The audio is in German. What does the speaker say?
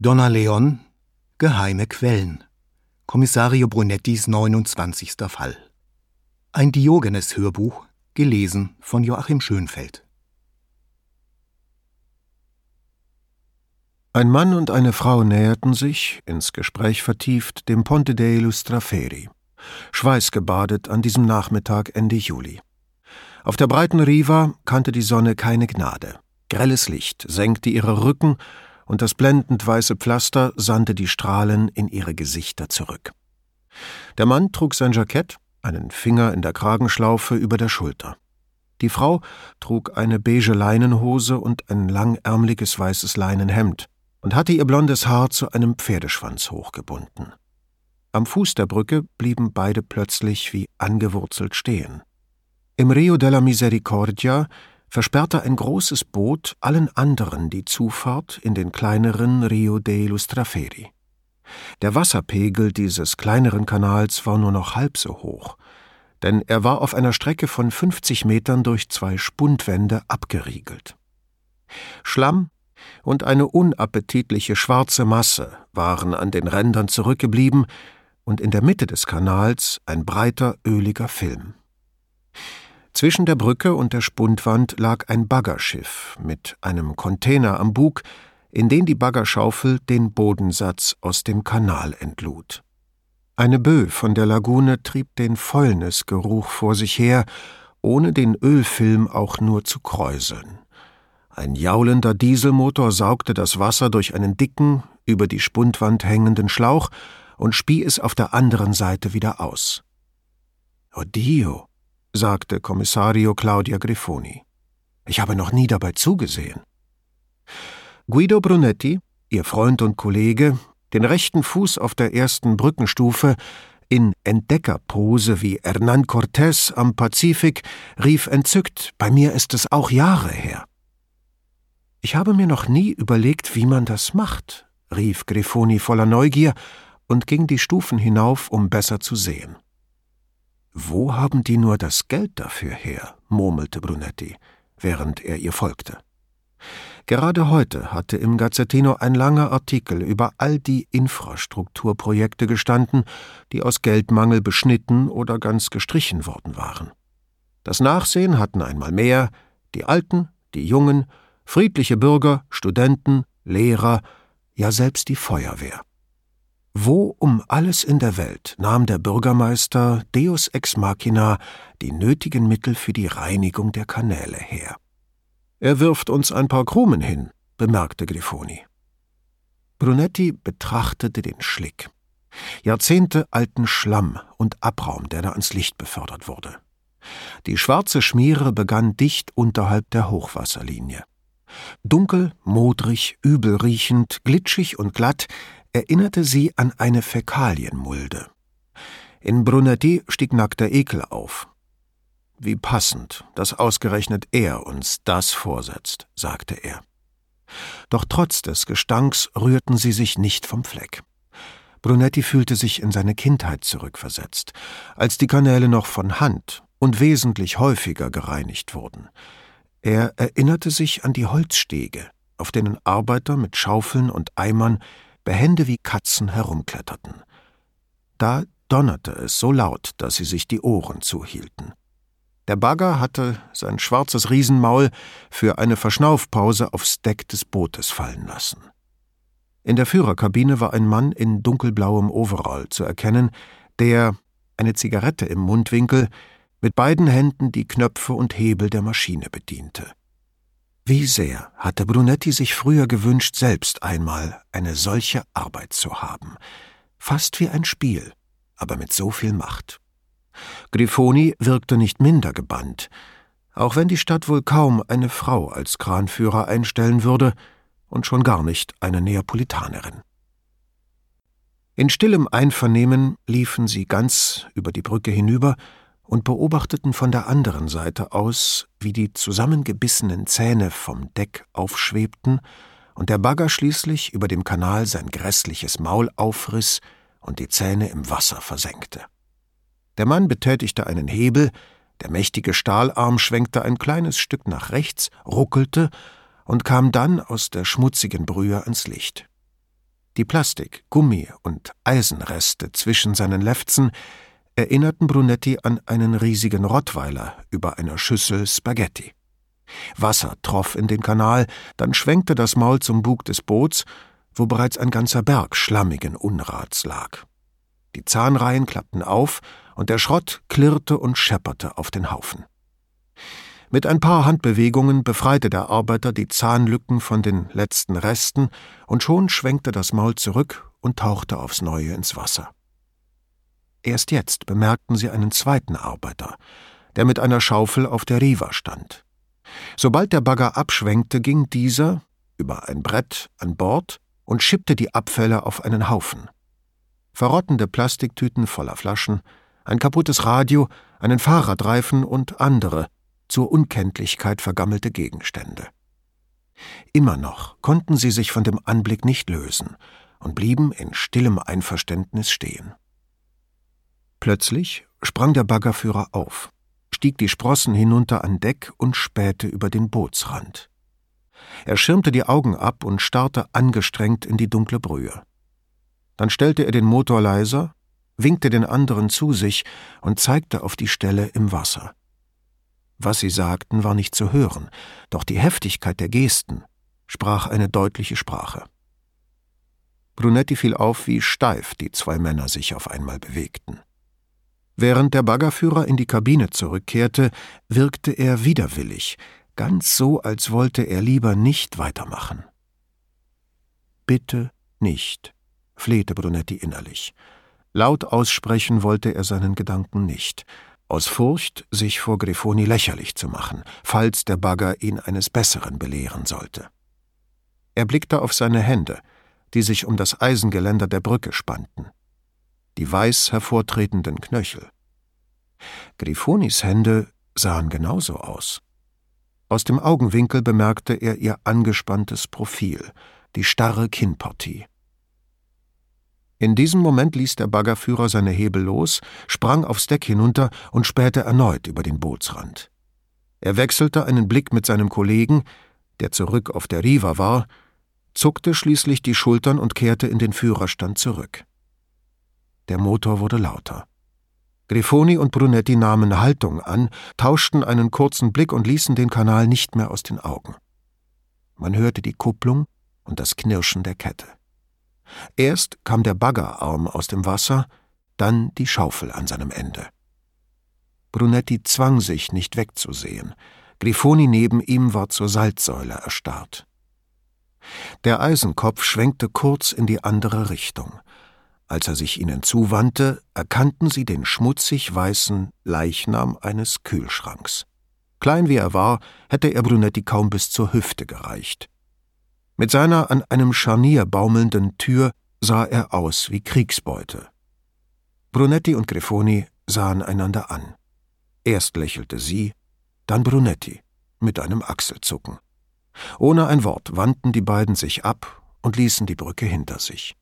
Donna Leon, Geheime Quellen. Kommissario Brunettis 29. Fall. Ein Diogenes-Hörbuch, gelesen von Joachim Schönfeld. Ein Mann und eine Frau näherten sich, ins Gespräch vertieft, dem Ponte dei Lustraferi, schweißgebadet an diesem Nachmittag Ende Juli. Auf der breiten Riva kannte die Sonne keine Gnade. Grelles Licht senkte ihre Rücken und das blendend weiße Pflaster sandte die Strahlen in ihre Gesichter zurück. Der Mann trug sein Jackett, einen Finger in der Kragenschlaufe über der Schulter. Die Frau trug eine beige Leinenhose und ein langärmliches weißes Leinenhemd und hatte ihr blondes Haar zu einem Pferdeschwanz hochgebunden. Am Fuß der Brücke blieben beide plötzlich wie angewurzelt stehen. Im Rio della Misericordia versperrte ein großes Boot allen anderen die Zufahrt in den kleineren Rio dei Lustraferi. Der Wasserpegel dieses kleineren Kanals war nur noch halb so hoch, denn er war auf einer Strecke von 50 Metern durch 2 Spundwände abgeriegelt. Schlamm und eine unappetitliche schwarze Masse waren an den Rändern zurückgeblieben und in der Mitte des Kanals ein breiter, öliger Film. Zwischen der Brücke und der Spundwand lag ein Baggerschiff mit einem Container am Bug, in den die Baggerschaufel den Bodensatz aus dem Kanal entlud. Eine Böe von der Lagune trieb den Fäulnisgeruch vor sich her, ohne den Ölfilm auch nur zu kräuseln. Ein jaulender Dieselmotor saugte das Wasser durch einen dicken, über die Spundwand hängenden Schlauch und spie es auf der anderen Seite wieder aus. »Oh Dio«, sagte Kommissario Claudia Grifoni. »Ich habe noch nie dabei zugesehen.« Guido Brunetti, ihr Freund und Kollege, den rechten Fuß auf der ersten Brückenstufe, in Entdeckerpose wie Hernán Cortés am Pazifik, rief entzückt: »Bei mir ist es auch Jahre her.« »Ich habe mir noch nie überlegt, wie man das macht«, rief Grifoni voller Neugier und ging die Stufen hinauf, um besser zu sehen. »Wo haben die nur das Geld dafür her?«, murmelte Brunetti, während er ihr folgte. Gerade heute hatte im Gazzettino ein langer Artikel über all die Infrastrukturprojekte gestanden, die aus Geldmangel beschnitten oder ganz gestrichen worden waren. Das Nachsehen hatten einmal mehr die Alten, die Jungen, friedliche Bürger, Studenten, Lehrer, ja selbst die Feuerwehr. Wo um alles in der Welt nahm der Bürgermeister Deus ex machina die nötigen Mittel für die Reinigung der Kanäle her? »Er wirft uns ein paar Krumen hin«, bemerkte Grifoni. Brunetti betrachtete den Schlick. Jahrzehnte alten Schlamm und Abraum, der da ans Licht befördert wurde. Die schwarze Schmiere begann dicht unterhalb der Hochwasserlinie. Dunkel, modrig, übelriechend, glitschig und glatt erinnerte sie an eine Fäkalienmulde. In Brunetti stieg nackter Ekel auf. »Wie passend, dass ausgerechnet er uns das vorsetzt«, sagte er. Doch trotz des Gestanks rührten sie sich nicht vom Fleck. Brunetti fühlte sich in seine Kindheit zurückversetzt, als die Kanäle noch von Hand und wesentlich häufiger gereinigt wurden. Er erinnerte sich an die Holzstege, auf denen Arbeiter mit Schaufeln und Eimern behende wie Katzen herumkletterten. Da donnerte es so laut, dass sie sich die Ohren zuhielten. Der Bagger hatte sein schwarzes Riesenmaul für eine Verschnaufpause aufs Deck des Bootes fallen lassen. In der Führerkabine war ein Mann in dunkelblauem Overall zu erkennen, der, eine Zigarette im Mundwinkel, mit beiden Händen die Knöpfe und Hebel der Maschine bediente. Wie sehr hatte Brunetti sich früher gewünscht, selbst einmal eine solche Arbeit zu haben. Fast wie ein Spiel, aber mit so viel Macht. Grifoni wirkte nicht minder gebannt, auch wenn die Stadt wohl kaum eine Frau als Kranführer einstellen würde und schon gar nicht eine Neapolitanerin. In stillem Einvernehmen liefen sie ganz über die Brücke hinüber und beobachteten von der anderen Seite aus, wie die zusammengebissenen Zähne vom Deck aufschwebten und der Bagger schließlich über dem Kanal sein grässliches Maul aufriss und die Zähne im Wasser versenkte. Der Mann betätigte einen Hebel, der mächtige Stahlarm schwenkte ein kleines Stück nach rechts, ruckelte und kam dann aus der schmutzigen Brühe ans Licht. Die Plastik-, Gummi- und Eisenreste zwischen seinen Lefzen erinnerten Brunetti an einen riesigen Rottweiler über einer Schüssel Spaghetti. Wasser troff in den Kanal, dann schwenkte das Maul zum Bug des Boots, wo bereits ein ganzer Berg schlammigen Unrats lag. Die Zahnreihen klappten auf und der Schrott klirrte und schepperte auf den Haufen. Mit ein paar Handbewegungen befreite der Arbeiter die Zahnlücken von den letzten Resten und schon schwenkte das Maul zurück und tauchte aufs Neue ins Wasser. Erst jetzt bemerkten sie einen zweiten Arbeiter, der mit einer Schaufel auf der Riva stand. Sobald der Bagger abschwenkte, ging dieser über ein Brett an Bord und schippte die Abfälle auf einen Haufen. Verrottende Plastiktüten voller Flaschen, ein kaputtes Radio, einen Fahrradreifen und andere, zur Unkenntlichkeit vergammelte Gegenstände. Immer noch konnten sie sich von dem Anblick nicht lösen und blieben in stillem Einverständnis stehen. Plötzlich sprang der Baggerführer auf, stieg die Sprossen hinunter an Deck und spähte über den Bootsrand. Er schirmte die Augen ab und starrte angestrengt in die dunkle Brühe. Dann stellte er den Motor leiser, winkte den anderen zu sich und zeigte auf die Stelle im Wasser. Was sie sagten, war nicht zu hören, doch die Heftigkeit der Gesten sprach eine deutliche Sprache. Brunetti fiel auf, wie steif die zwei Männer sich auf einmal bewegten. Während der Baggerführer in die Kabine zurückkehrte, wirkte er widerwillig, ganz so, als wollte er lieber nicht weitermachen. »Bitte nicht«, flehte Brunetti innerlich. Laut aussprechen wollte er seinen Gedanken nicht, aus Furcht, sich vor Grifoni lächerlich zu machen, falls der Bagger ihn eines Besseren belehren sollte. Er blickte auf seine Hände, die sich um das Eisengeländer der Brücke spannten. Die weiß hervortretenden Knöchel. Grifonis Hände sahen genauso aus. Aus dem Augenwinkel bemerkte er ihr angespanntes Profil, die starre Kinnpartie. In diesem Moment ließ der Baggerführer seine Hebel los, sprang aufs Deck hinunter und spähte erneut über den Bootsrand. Er wechselte einen Blick mit seinem Kollegen, der zurück auf der Riva war, zuckte schließlich die Schultern und kehrte in den Führerstand zurück. Der Motor wurde lauter. Grifoni und Brunetti nahmen Haltung an, tauschten einen kurzen Blick und ließen den Kanal nicht mehr aus den Augen. Man hörte die Kupplung und das Knirschen der Kette. Erst kam der Baggerarm aus dem Wasser, dann die Schaufel an seinem Ende. Brunetti zwang sich, nicht wegzusehen. Grifoni neben ihm war zur Salzsäule erstarrt. Der Eisenkopf schwenkte kurz in die andere Richtung. Als er sich ihnen zuwandte, erkannten sie den schmutzig weißen Leichnam eines Kühlschranks. Klein wie er war, hätte er Brunetti kaum bis zur Hüfte gereicht. Mit seiner an einem Scharnier baumelnden Tür sah er aus wie Kriegsbeute. Brunetti und Grifoni sahen einander an. Erst lächelte sie, dann Brunetti, mit einem Achselzucken. Ohne ein Wort wandten die beiden sich ab und ließen die Brücke hinter sich.